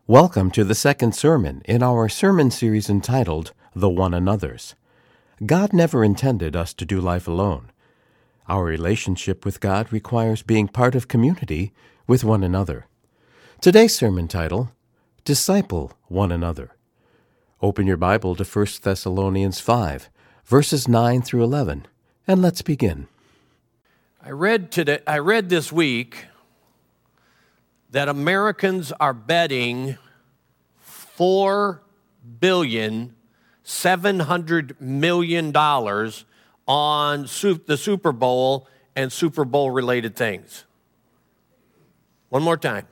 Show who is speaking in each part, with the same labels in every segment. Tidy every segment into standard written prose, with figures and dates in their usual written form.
Speaker 1: Welcome to the second sermon in our sermon series entitled, The One Another's. God never intended us to do life alone. Our relationship with God requires being part of community with one another. Today's sermon title, Disciple One Another. Open your Bible to 1 Thessalonians 5, verses 9 through 11, and let's begin.
Speaker 2: I read this week that Americans are betting $4,700,000,000 on the Super Bowl and Super Bowl related things. One more time.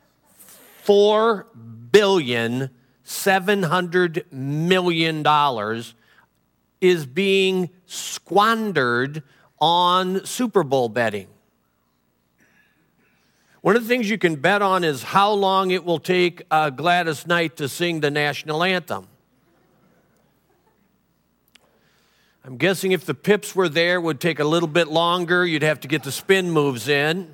Speaker 2: $4,700,000,000 is being squandered on Super Bowl betting. One of the things you can bet on is how long it will take Gladys Knight to sing the national anthem. I'm guessing if the Pips were there, it would take a little bit longer. You'd have to get the spin moves in.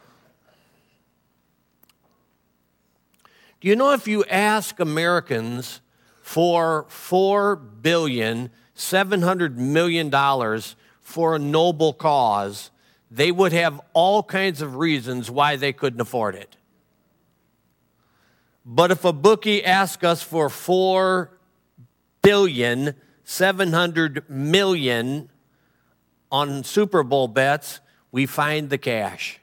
Speaker 2: Do you know if you ask Americans for $4,700,000,000 for a noble cause, they would have all kinds of reasons why they couldn't afford it. But if a bookie asks us for $4,700,000,000 on Super Bowl bets, we find the cash.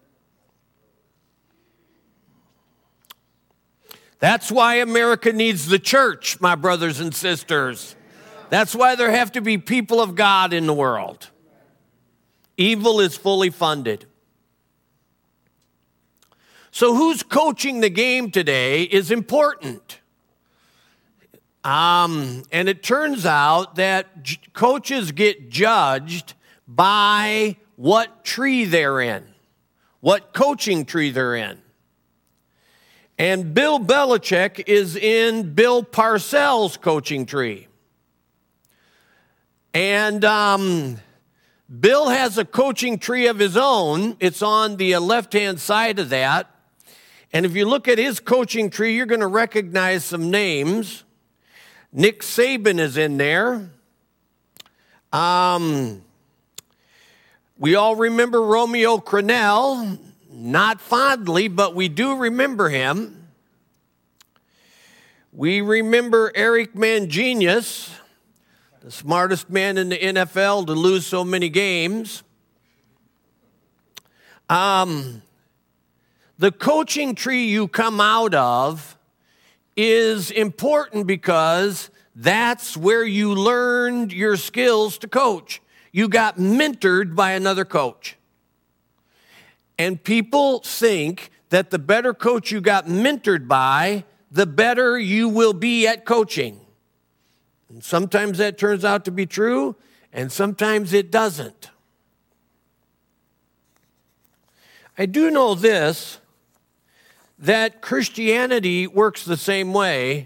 Speaker 2: That's why America needs the church, my brothers and sisters. That's why there have to be people of God in the world. Evil is fully funded. So who's coaching the game today is important. And it turns out that coaches get judged by what tree they're in, what coaching tree they're in. And Bill Belichick is in Bill Parcells' coaching tree. And Bill has a coaching tree of his own. It's on the left-hand side of that. And if you look at his coaching tree, you're going to recognize some names. Nick Saban is in there. We all remember Romeo Crennel. Not fondly, but we do remember him. We remember Eric Mangenius, the smartest man in the NFL to lose so many games. The coaching tree you come out of is important because that's where you learned your skills to coach. You got mentored by another coach. And people think that the better coach you got mentored by, the better you will be at coaching. And sometimes that turns out to be true, and sometimes it doesn't. I do know this, that Christianity works the same way.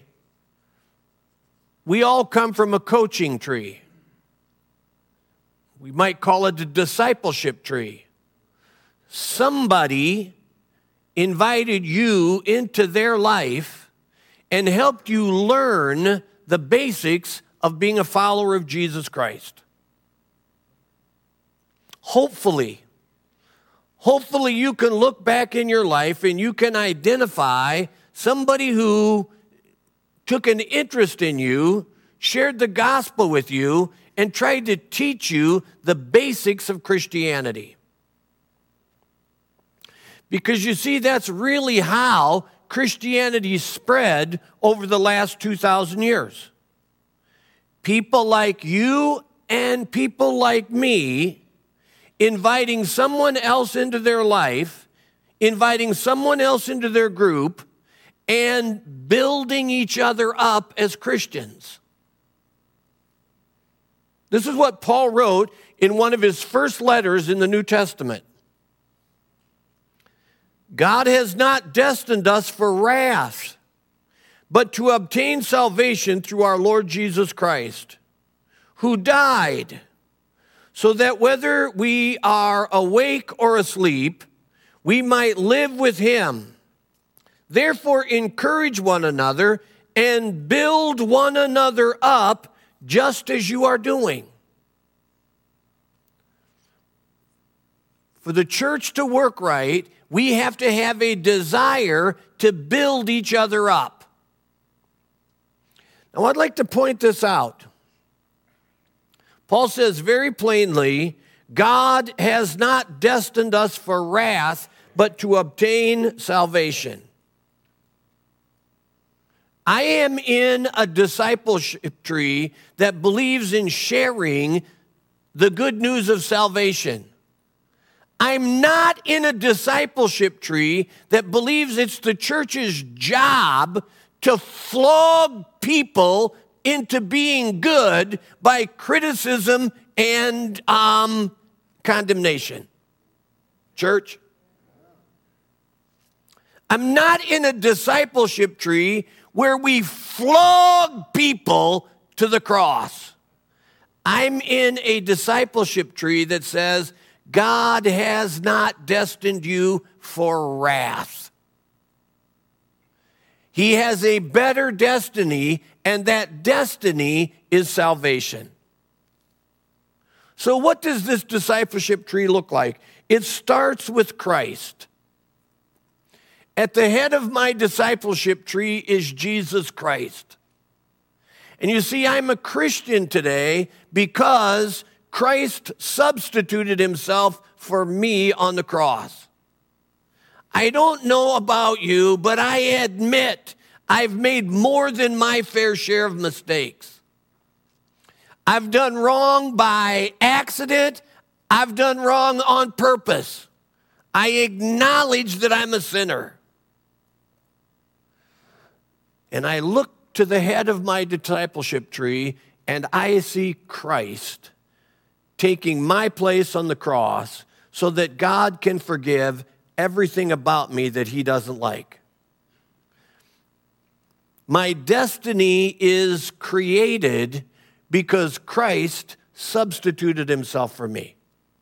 Speaker 2: We all come from a coaching tree. We might call it a discipleship tree. Somebody invited you into their life and helped you learn the basics of being a follower of Jesus Christ. Hopefully you can look back in your life and you can identify somebody who took an interest in you, shared the gospel with you, and tried to teach you the basics of Christianity. Because you see, that's really how Christianity spread over the last 2,000 years. People like you and people like me inviting someone else into their life, inviting someone else into their group, and building each other up as Christians. This is what Paul wrote in one of his first letters in the New Testament. God has not destined us for wrath, but to obtain salvation through our Lord Jesus Christ, who died, so that whether we are awake or asleep, we might live with him. Therefore, encourage one another and build one another up just as you are doing. For the church to work right, we have to have a desire to build each other up. Now, I'd like to point this out. Paul says very plainly, God has not destined us for wrath, but to obtain salvation. I am in a discipleship tree that believes in sharing the good news of salvation. I'm not in a discipleship tree that believes it's the church's job to flog people into being good by criticism and condemnation. Church, I'm not in a discipleship tree where we flog people to the cross. I'm in a discipleship tree that says, God has not destined you for wrath. He has a better destiny, and that destiny is salvation. So what does this discipleship tree look like? It starts with Christ. At the head of my discipleship tree is Jesus Christ. And you see, I'm a Christian today because Christ substituted himself for me on the cross. I don't know about you, but I admit I've made more than my fair share of mistakes. I've done wrong by accident. I've done wrong on purpose. I acknowledge that I'm a sinner. And I look to the head of my discipleship tree, and I see Christ taking my place on the cross so that God can forgive everything about me that he doesn't like. My destiny is created because Christ substituted himself for me.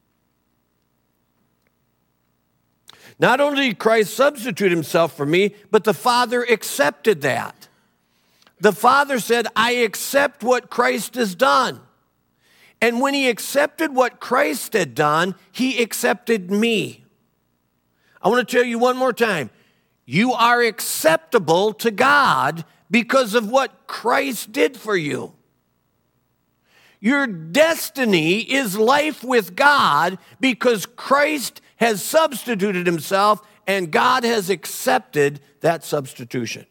Speaker 2: Not only did Christ substitute himself for me, but the Father accepted that. The Father said, I accept what Christ has done. And when he accepted what Christ had done, he accepted me. I want to tell you one more time. You are acceptable to God because of what Christ did for you. Your destiny is life with God because Christ has substituted himself and God has accepted that substitution.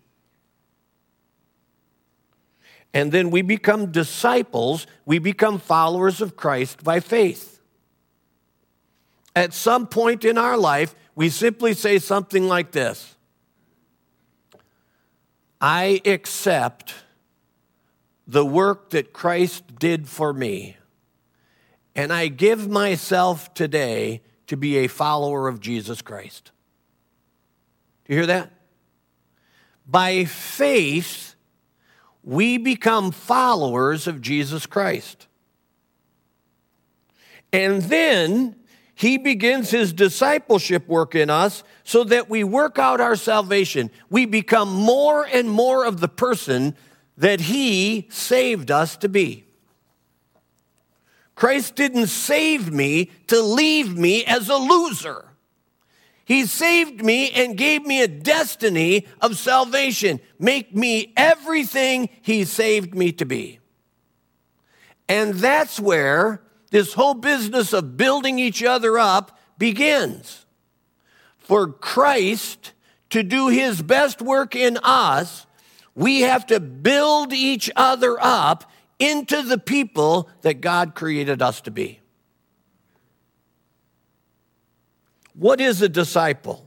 Speaker 2: And then we become disciples, we become followers of Christ by faith. At some point in our life, we simply say something like this: I accept the work that Christ did for me, and I give myself today to be a follower of Jesus Christ. Do you hear that? By faith, we become followers of Jesus Christ. And then he begins his discipleship work in us so that we work out our salvation. We become more and more of the person that he saved us to be. Christ didn't save me to leave me as a loser. He saved me and gave me a destiny of salvation. Make me everything he saved me to be. And that's where this whole business of building each other up begins. For Christ to do his best work in us, we have to build each other up into the people that God created us to be. What is a disciple?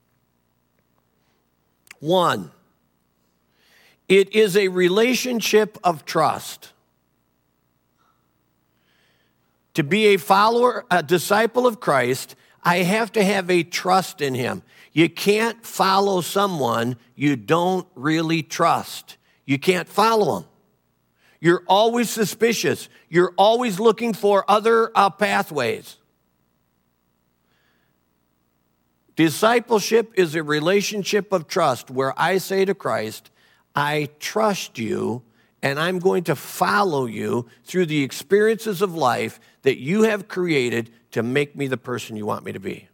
Speaker 2: One, it is a relationship of trust. To be a follower, a disciple of Christ, I have to have a trust in him. You can't follow someone you don't really trust. You can't follow him. You're always suspicious. You're always looking for other pathways. Discipleship is a relationship of trust where I say to Christ, I trust you, and I'm going to follow you through the experiences of life that you have created to make me the person you want me to be.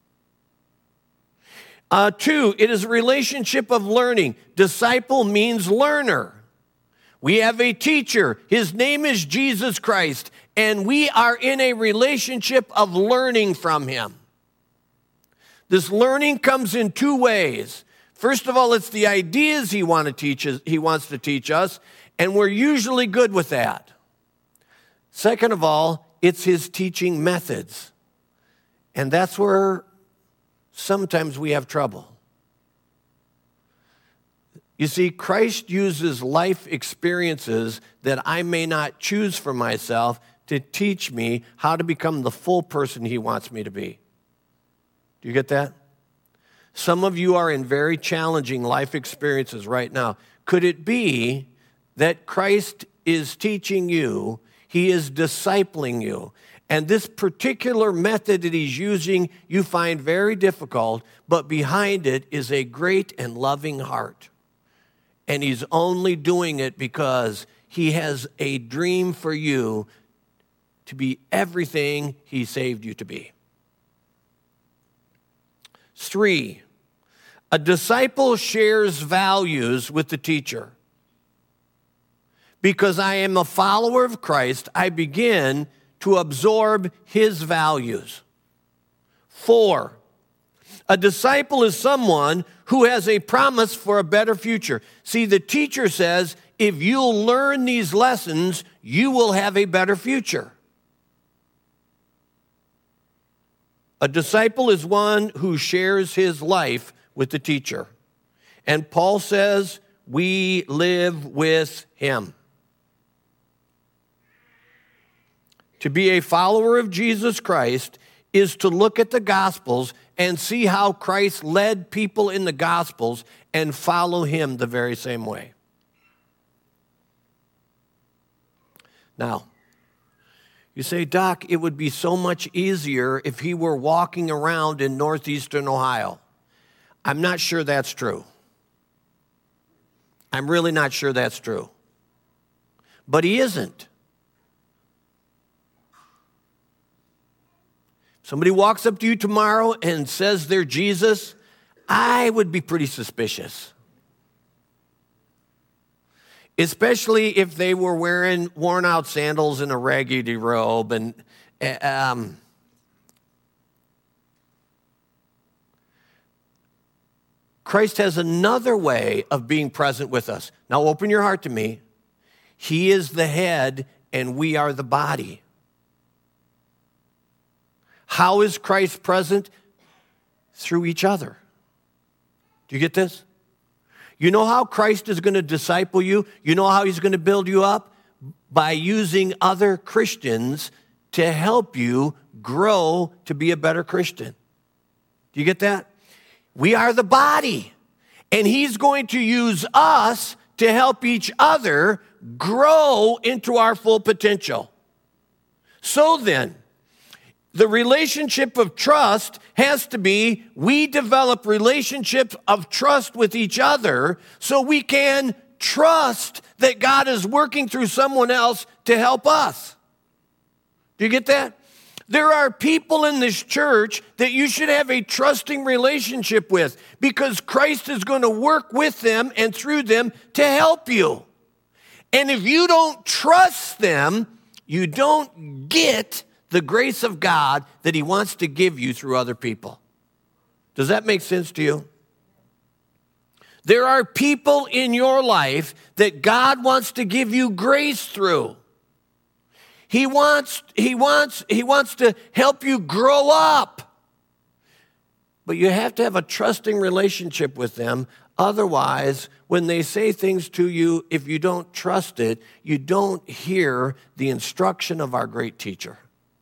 Speaker 2: 2, it is a relationship of learning. Disciple means learner. We have a teacher. His name is Jesus Christ, and we are in a relationship of learning from him. This learning comes in 2 ways. First of all, it's the ideas he wants to teach us, and we're usually good with that. Second of all, it's his teaching methods. And that's where sometimes we have trouble. You see, Christ uses life experiences that I may not choose for myself to teach me how to become the full person he wants me to be. Do you get that? Some of you are in very challenging life experiences right now. Could it be that Christ is teaching you, he is discipling you, and this particular method that he's using you find very difficult, but behind it is a great and loving heart. And he's only doing it because he has a dream for you to be everything he saved you to be. 3, a disciple shares values with the teacher. Because I am a follower of Christ, I begin to absorb his values. 4, a disciple is someone who has a promise for a better future. See, the teacher says, if you'll learn these lessons, you will have a better future. A disciple is one who shares his life with the teacher. And Paul says, we live with him. To be a follower of Jesus Christ is to look at the Gospels and see how Christ led people in the Gospels and follow him the very same way. Now, you say, Doc, it would be so much easier if he were walking around in northeastern Ohio. I'm not sure that's true. I'm really not sure that's true. But he isn't. Somebody walks up to you tomorrow and says they're Jesus, I would be pretty suspicious. Especially if they were wearing worn out sandals and a raggedy robe. And Christ has another way of being present with us. Now open your heart to me. He is the head and we are the body. How is Christ present? Through each other. Do you get this? You know how Christ is going to disciple you? You know how he's going to build you up? By using other Christians to help you grow to be a better Christian. Do you get that? We are the body. And he's going to use us to help each other grow into our full potential. So then, the relationship of trust has to be, we develop relationships of trust with each other so we can trust that God is working through someone else to help us. Do you get that? There are people in this church that you should have a trusting relationship with because Christ is going to work with them and through them to help you. And if you don't trust them, you don't get the grace of God that he wants to give you through other people. Does that make sense to you? There are people in your life that God wants to give you grace through. He wants to help you grow up. But you have to have a trusting relationship with them. Otherwise, when they say things to you, if you don't trust it, you don't hear the instruction of our great teacher.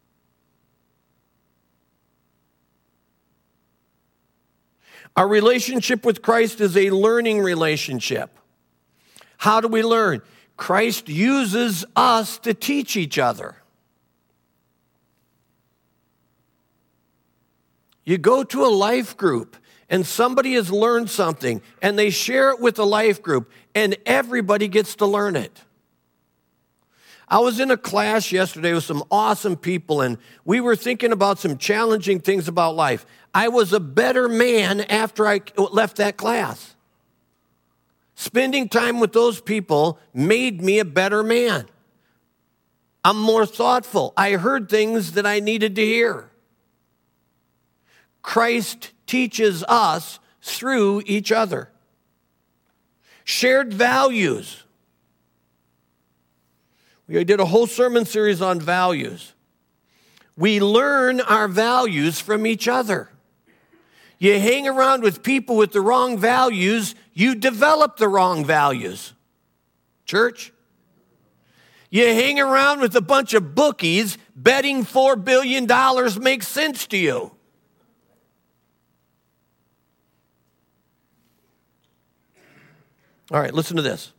Speaker 2: Our relationship with Christ is a learning relationship. How do we learn? Christ uses us to teach each other. You go to a life group and somebody has learned something and they share it with the life group and everybody gets to learn it. I was in a class yesterday with some awesome people and we were thinking about some challenging things about life. I was a better man after I left that class. Spending time with those people made me a better man. I'm more thoughtful. I heard things that I needed to hear. Christ teaches us through each other. Shared values. We did a whole sermon series on values. We learn our values from each other. You hang around with people with the wrong values, you develop the wrong values. Church? You hang around with a bunch of bookies, betting $4 billion makes sense to you. All right, listen to this.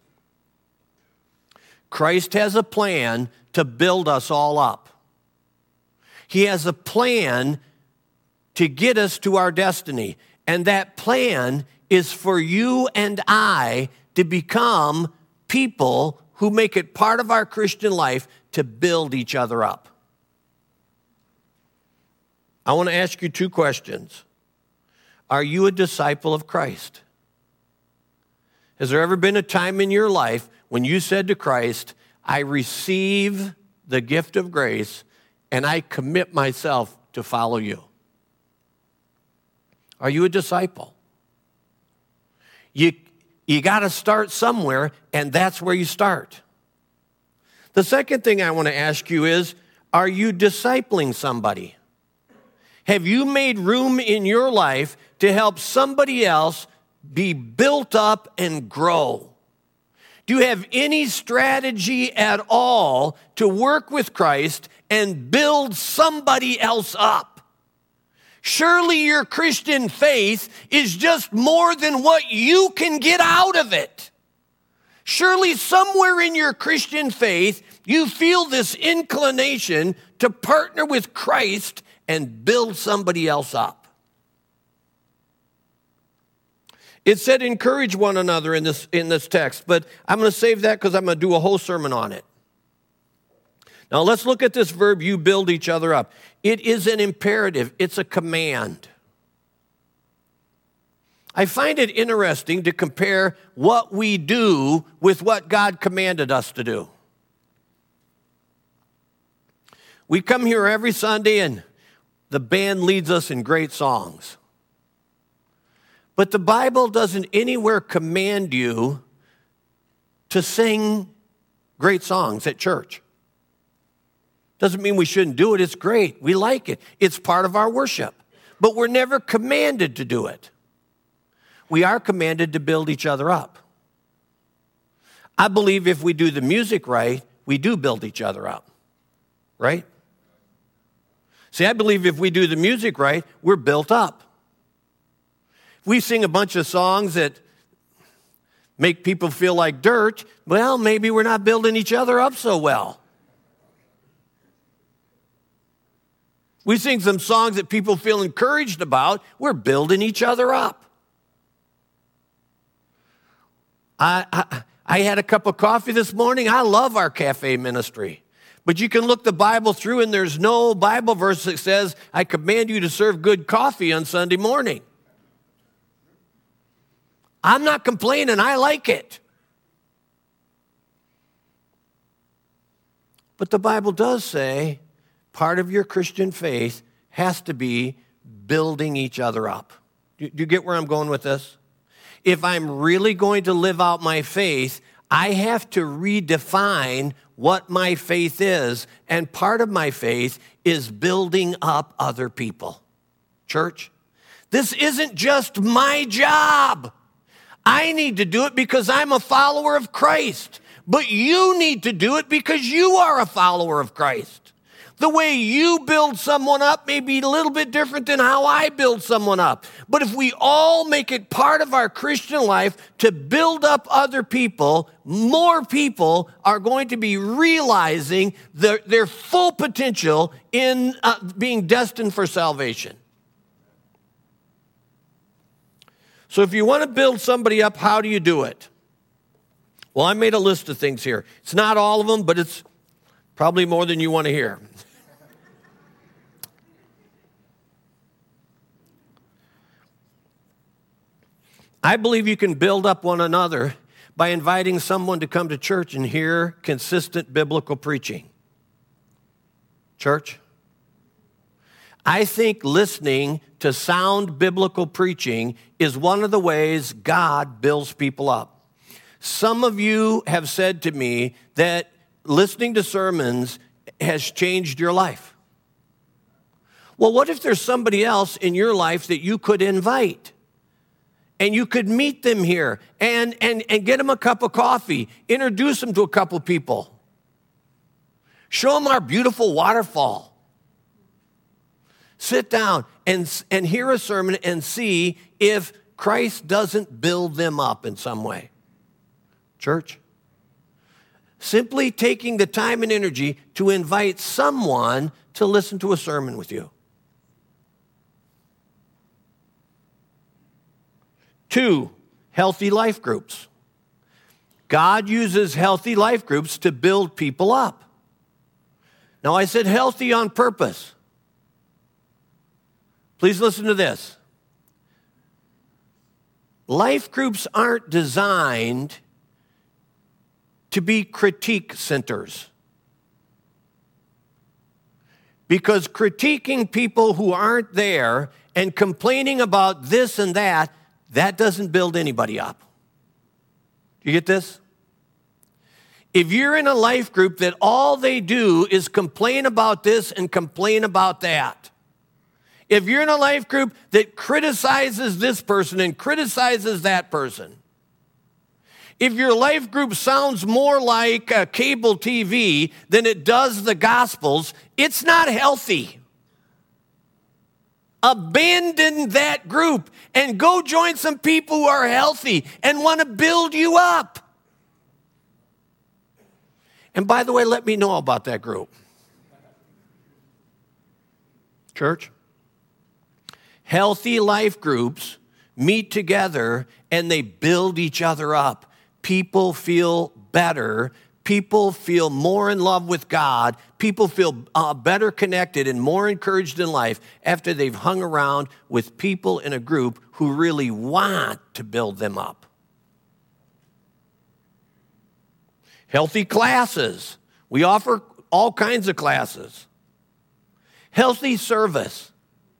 Speaker 2: Christ has a plan to build us all up. He has a plan to get us to our destiny. And that plan is for you and I to become people who make it part of our Christian life to build each other up. I want to ask you two questions. Are you a disciple of Christ? Has there ever been a time in your life when you said to Christ, I receive the gift of grace and I commit myself to follow you? Are you a disciple? You got to start somewhere, and that's where you start. The second thing I want to ask you is, are you discipling somebody? Have you made room in your life to help somebody else be built up and grow? Do you have any strategy at all to work with Christ and build somebody else up? Surely your Christian faith is just more than what you can get out of it. Surely somewhere in your Christian faith, you feel this inclination to partner with Christ and build somebody else up. It said encourage one another in this text, but I'm going to save that because I'm going to do a whole sermon on it. Now let's look at this verb, you build each other up. It is an imperative. It's a command. I find it interesting to compare what we do with what God commanded us to do. We come here every Sunday and the band leads us in great songs. But the Bible doesn't anywhere command you to sing great songs at church. Doesn't mean we shouldn't do it. It's great. We like it. It's part of our worship. But we're never commanded to do it. We are commanded to build each other up. I believe if we do the music right, we do build each other up. Right? See, I believe if we do the music right, we're built up. If we sing a bunch of songs that make people feel like dirt, well, maybe we're not building each other up so well. We sing some songs that people feel encouraged about, we're building each other up. I had a cup of coffee this morning. I love our cafe ministry. But you can look the Bible through and there's no Bible verse that says, I command you to serve good coffee on Sunday morning. I'm not complaining. I like it. But the Bible does say part of your Christian faith has to be building each other up. Do you get where I'm going with this? If I'm really going to live out my faith, I have to redefine what my faith is. And part of my faith is building up other people. Church, this isn't just my job. I need to do it because I'm a follower of Christ. But you need to do it because you are a follower of Christ. The way you build someone up may be a little bit different than how I build someone up. But if we all make it part of our Christian life to build up other people, more people are going to be realizing their full potential in being destined for salvation. So if you want to build somebody up, how do you do it? Well, I made a list of things here. It's not all of them, but it's probably more than you want to hear. I believe you can build up one another by inviting someone to come to church and hear consistent biblical preaching. Church, I think listening to sound biblical preaching is one of the ways God builds people up. Some of you have said to me that listening to sermons has changed your life. Well, what if there's somebody else in your life that you could invite? And you could meet them here and get them a cup of coffee, introduce them to a couple people. Show them our beautiful waterfall. Sit down and hear a sermon and see if Christ doesn't build them up in some way. Church, simply taking the time and energy to invite someone to listen to a sermon with you. 2, healthy life groups. God uses healthy life groups to build people up. Now, I said healthy on purpose. Please listen to this. Life groups aren't designed to be critique centers. Because critiquing people who aren't there and complaining about this and that doesn't build anybody up. Do you get this? If you're in a life group that all they do is complain about this and complain about that, if you're in a life group that criticizes this person and criticizes that person, if your life group sounds more like cable TV than it does the Gospels, it's not healthy. Abandon that group and go join some people who are healthy and want to build you up. And by the way, let me know about that group. Church, healthy life groups meet together and they build each other up. People feel better. People feel more in love with God. People feel better connected and more encouraged in life after they've hung around with people in a group who really want to build them up. Healthy classes. We offer all kinds of classes. Healthy service.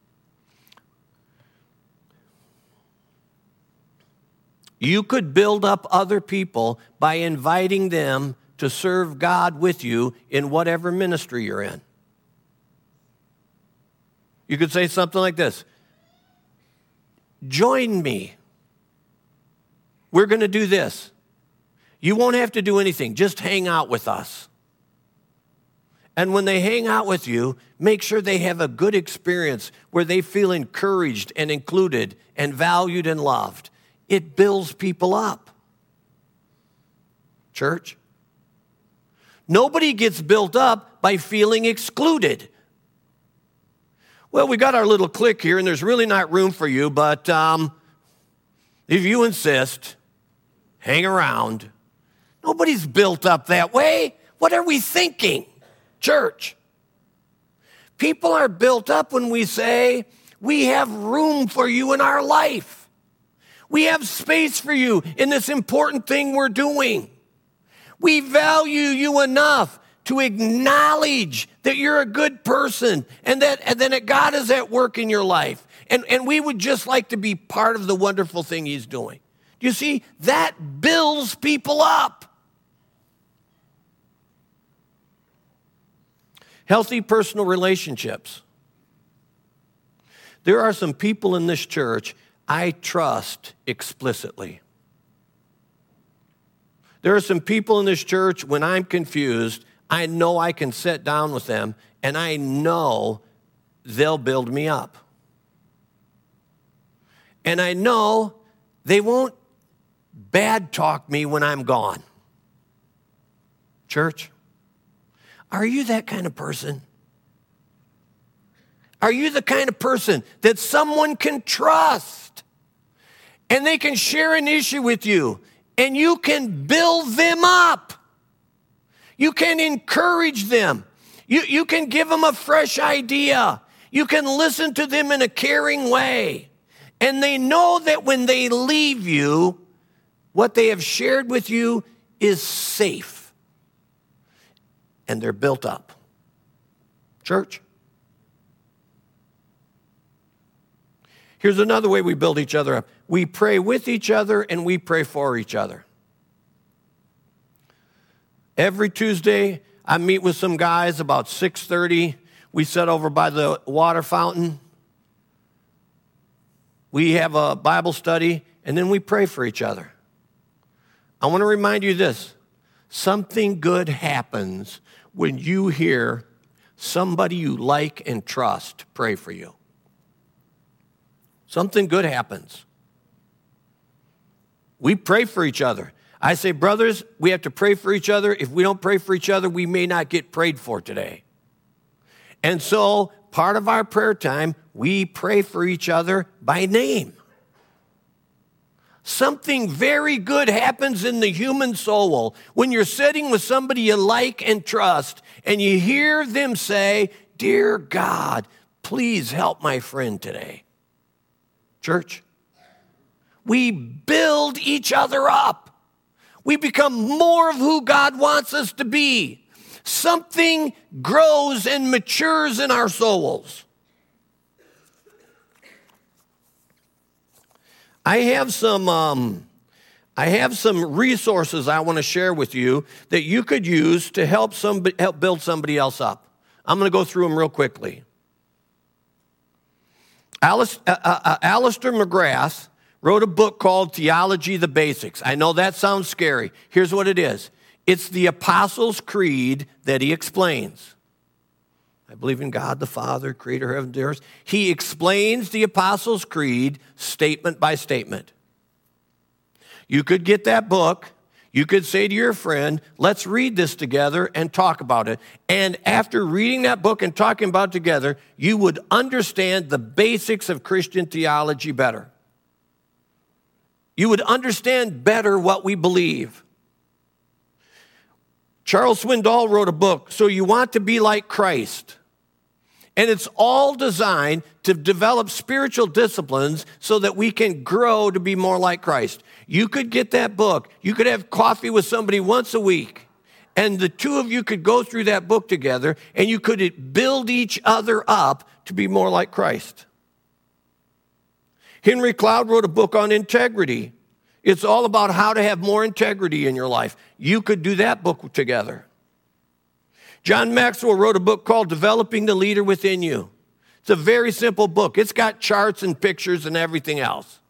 Speaker 2: You could build up other people by inviting them to serve God with you in whatever ministry you're in. You could say something like this: join me. We're going to do this. You won't have to do anything. Just hang out with us. And when they hang out with you, make sure they have a good experience where they feel encouraged and included and valued and loved. It builds people up. Church, nobody gets built up by feeling excluded. Well, we got our little clique here, and there's really not room for you, but if you insist, hang around. Nobody's built up that way. What are we thinking, church? People are built up when we say, we have room for you in our life. We have space for you in this important thing we're doing. We value you enough to acknowledge that you're a good person and that God is at work in your life. And we would just like to be part of the wonderful thing he's doing. You see, that builds people up. Healthy personal relationships. There are some people in this church I trust explicitly. There are some people in this church, when I'm confused, I know I can sit down with them and I know they'll build me up. And I know they won't bad talk me when I'm gone. Church, are you that kind of person? Are you the kind of person that someone can trust? and they can share an issue with you, and you can build them up. You can encourage them. You can give them a fresh idea. You can listen to them in a caring way. And they know that when they leave you, what they have shared with you is safe. And they're built up. Church. Here's another way we build each other up. We pray with each other and we pray for each other. Every Tuesday, I meet with some guys about 6:30. We sit over by the water fountain. We have a Bible study, and then we pray for each other. I want to remind you this. Something good happens when you hear somebody you like and trust pray for you. Something good happens. We pray for each other. I say, brothers, we have to pray for each other. If we don't pray for each other, we may not get prayed for today. And so, part of our prayer time, we pray for each other by name. Something very good happens in the human soul when you're sitting with somebody you like and trust, and you hear them say, "Dear God, please help my friend today." Church, we build each other up. We become more of who God wants us to be. Something grows and matures in our souls. I have some resources I want to share with you that you could use to help build somebody else up. I'm going to go through them real quickly. Alistair McGrath wrote a book called Theology, the Basics. I know that sounds scary. Here's what it is. It's the Apostles' Creed that he explains. I believe in God the Father, creator of heaven and earth. He explains the Apostles' Creed statement by statement. You could get that book. You could say to your friend, let's read this together and talk about it. And after reading that book and talking about it together, you would understand the basics of Christian theology better. You would understand better what we believe. Charles Swindoll wrote a book, So You Want to Be Like Christ. And it's all designed to develop spiritual disciplines so that we can grow to be more like Christ. You could get that book. You could have coffee with somebody once a week. And the two of you could go through that book together, and you could build each other up to be more like Christ. Henry Cloud wrote a book on integrity. It's all about how to have more integrity in your life. You could do that book together. John Maxwell wrote a book called Developing the Leader Within You. It's a very simple book. It's got charts and pictures and everything else.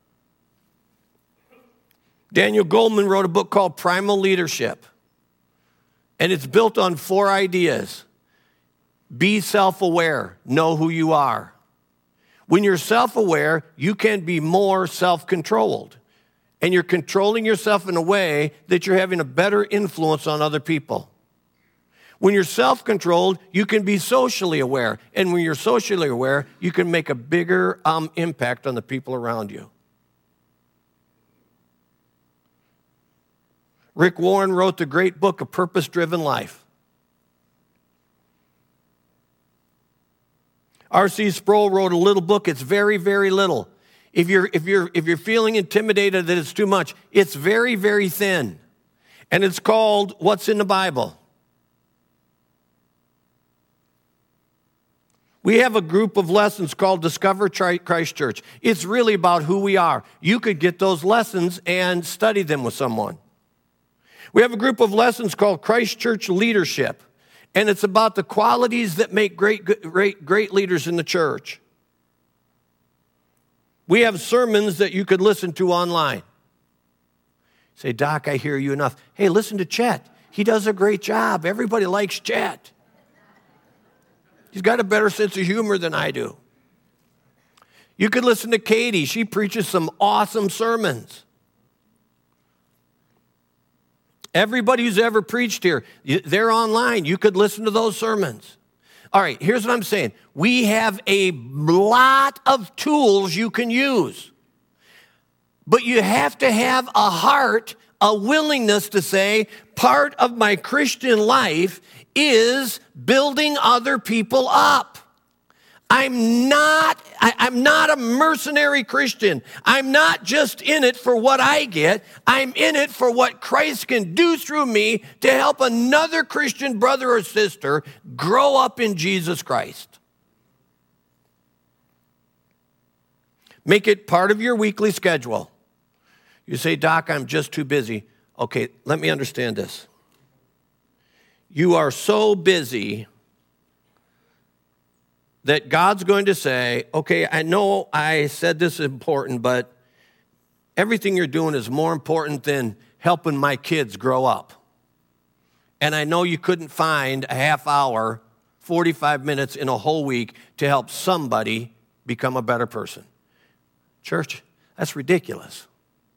Speaker 2: Daniel Goleman wrote a book called Primal Leadership. And it's built on 4 ideas. Be self-aware. Know who you are. When you're self-aware, you can be more self-controlled. And you're controlling yourself in a way that you're having a better influence on other people. When you're self-controlled, you can be socially aware. And when you're socially aware, you can make a bigger impact on the people around you. Rick Warren wrote the great book, A Purpose-Driven Life. R.C. Sproul wrote a little book. It's very, very little. If you're feeling intimidated that it's too much, it's very, very thin. And it's called What's in the Bible. We have a group of lessons called Discover Christ Church. It's really about who we are. You could get those lessons and study them with someone. We have a group of lessons called Christ Church Leadership, and it's about the qualities that make great leaders in the church. We have sermons that you could listen to online. Say, Doc, I hear you enough. Hey, listen to Chet. He does a great job. Everybody likes Chet. He's got a better sense of humor than I do. You could listen to Katie. She preaches some awesome sermons. Everybody who's ever preached here, they're online. You could listen to those sermons. All right, here's what I'm saying. We have a lot of tools you can use. But you have to have a heart, a willingness to say, part of my Christian life is building other people up. I'm not a mercenary Christian. I'm not just in it for what I get. I'm in it for what Christ can do through me to help another Christian brother or sister grow up in Jesus Christ. Make it part of your weekly schedule. You say, Doc, I'm just too busy. Okay, let me understand this. You are so busy that God's going to say, okay, I know I said this is important, but everything you're doing is more important than helping my kids grow up. And I know you couldn't find a half hour, 45 minutes in a whole week to help somebody become a better person. Church, that's ridiculous.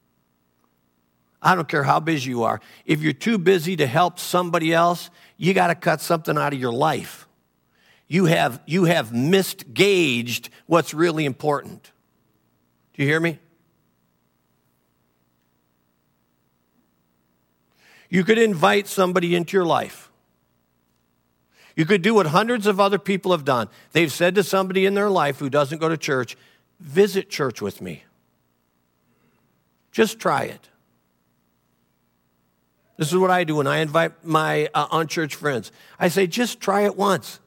Speaker 2: I don't care how busy you are. If you're too busy to help somebody else, you got to cut something out of your life. You have misgauged what's really important. Do you hear me? You could invite somebody into your life. You could do what hundreds of other people have done. They've said to somebody in their life who doesn't go to church, visit church with me. Just try it. This is what I do when I invite my unchurched friends. I say, just try it once.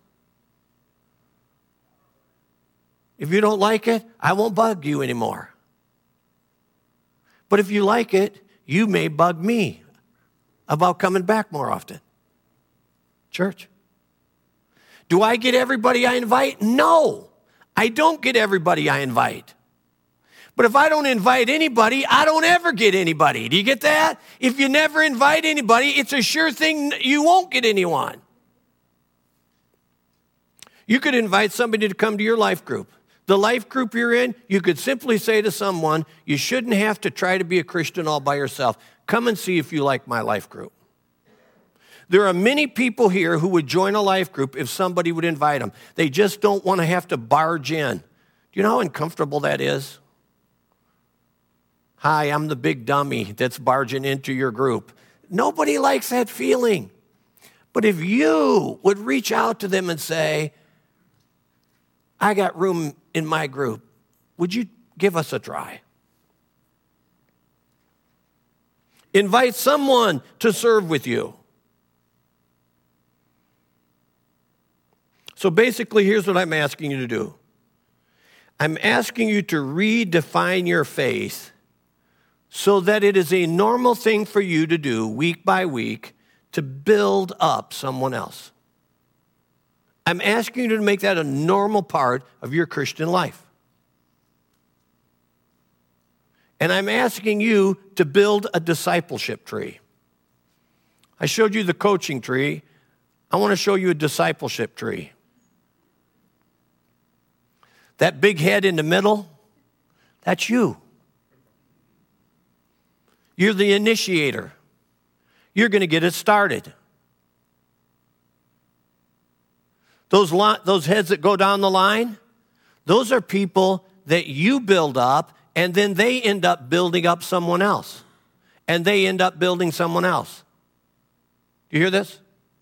Speaker 2: If you don't like it, I won't bug you anymore. But if you like it, you may bug me about coming back more often. Church. Do I get everybody I invite? No, I don't get everybody I invite. But if I don't invite anybody, I don't ever get anybody. Do you get that? If you never invite anybody, it's a sure thing you won't get anyone. You could invite somebody to come to your life group. The life group you're in, you could simply say to someone, you shouldn't have to try to be a Christian all by yourself. Come and see if you like my life group. There are many people here who would join a life group if somebody would invite them. They just don't want to have to barge in. Do you know how uncomfortable that is? Hi, I'm the big dummy that's barging into your group. Nobody likes that feeling. But if you would reach out to them and say, I got room in my group, would you give us a try? Invite someone to serve with you. So basically, here's what I'm asking you to do. I'm asking you to redefine your faith so that it is a normal thing for you to do week by week to build up someone else. I'm asking you to make that a normal part of your Christian life. And I'm asking you to build a discipleship tree. I showed you the coaching tree. I want to show you a discipleship tree. That big head in the middle, that's you. You're the initiator. You're going to get it started. Those heads that go down the line, those are people that you build up, and then they end up building up someone else. And they end up building someone else. Do you hear this?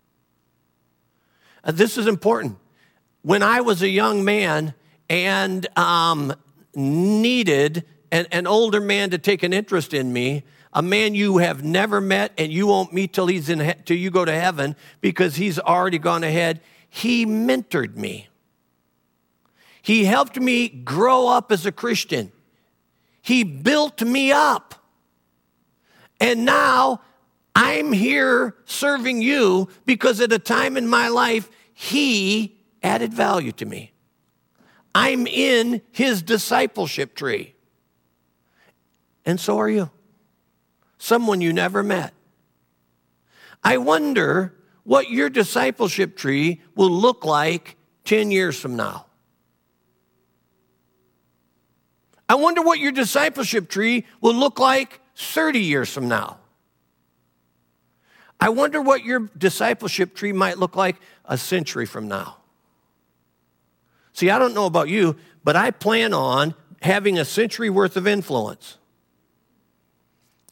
Speaker 2: This is important. When I was a young man and needed an older man to take an interest in me, a man you have never met and you won't meet till you go to heaven because he's already gone ahead, he mentored me. He helped me grow up as a Christian. He built me up. And now I'm here serving you because at a time in my life, he added value to me. I'm in his discipleship tree. And so are you. Someone you never met. I wonder what your discipleship tree will look like 10 years from now. I wonder what your discipleship tree will look like 30 years from now. I wonder what your discipleship tree might look like a century from now. See, I don't know about you, but I plan on having a century worth of influence.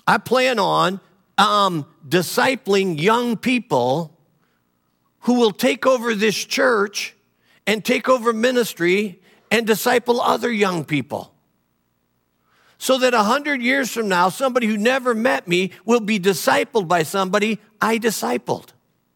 Speaker 2: I plan on discipling young people who will take over this church and take over ministry and disciple other young people. So that 100 years from now, somebody who never met me will be discipled by somebody I discipled.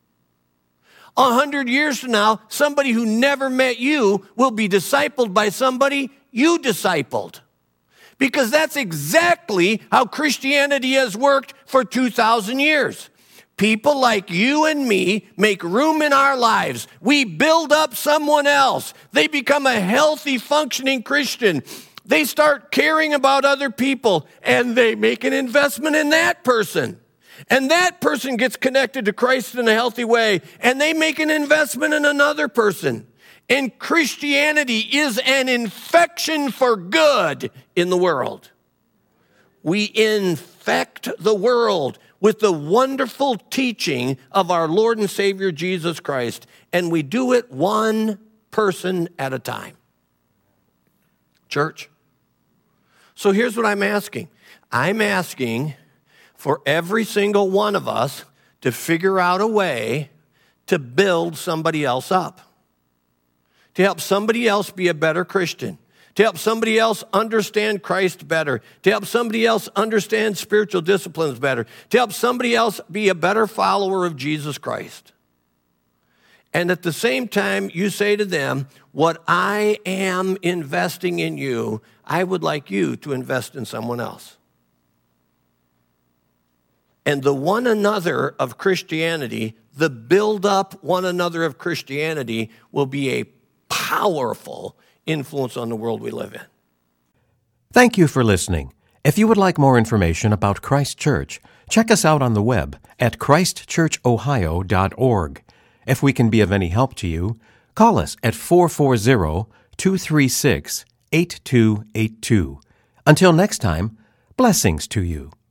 Speaker 2: 100 years from now, somebody who never met you will be discipled by somebody you discipled. Because that's exactly how Christianity has worked for 2,000 years. People like you and me make room in our lives. We build up someone else. They become a healthy, functioning Christian. They start caring about other people, and they make an investment in that person. And that person gets connected to Christ in a healthy way, and they make an investment in another person. And Christianity is an infection for good in the world. We infect the world with the wonderful teaching of our Lord and Savior Jesus Christ, and we do it one person at a time. Church, so here's what I'm asking. I'm asking for every single one of us to figure out a way to build somebody else up, to help somebody else be a better Christian, to help somebody else understand Christ better, to help somebody else understand spiritual disciplines better, to help somebody else be a better follower of Jesus Christ. And at the same time, you say to them, what I am investing in you, I would like you to invest in someone else. And the one another of Christianity, the build up one another of Christianity will be a powerful influence on the world we live in.
Speaker 1: Thank you for listening. If you would like more information about Christ Church, check us out on the web at christchurchohio.org. If we can be of any help to you, call us at 440-236-8282. Until next time, blessings to you.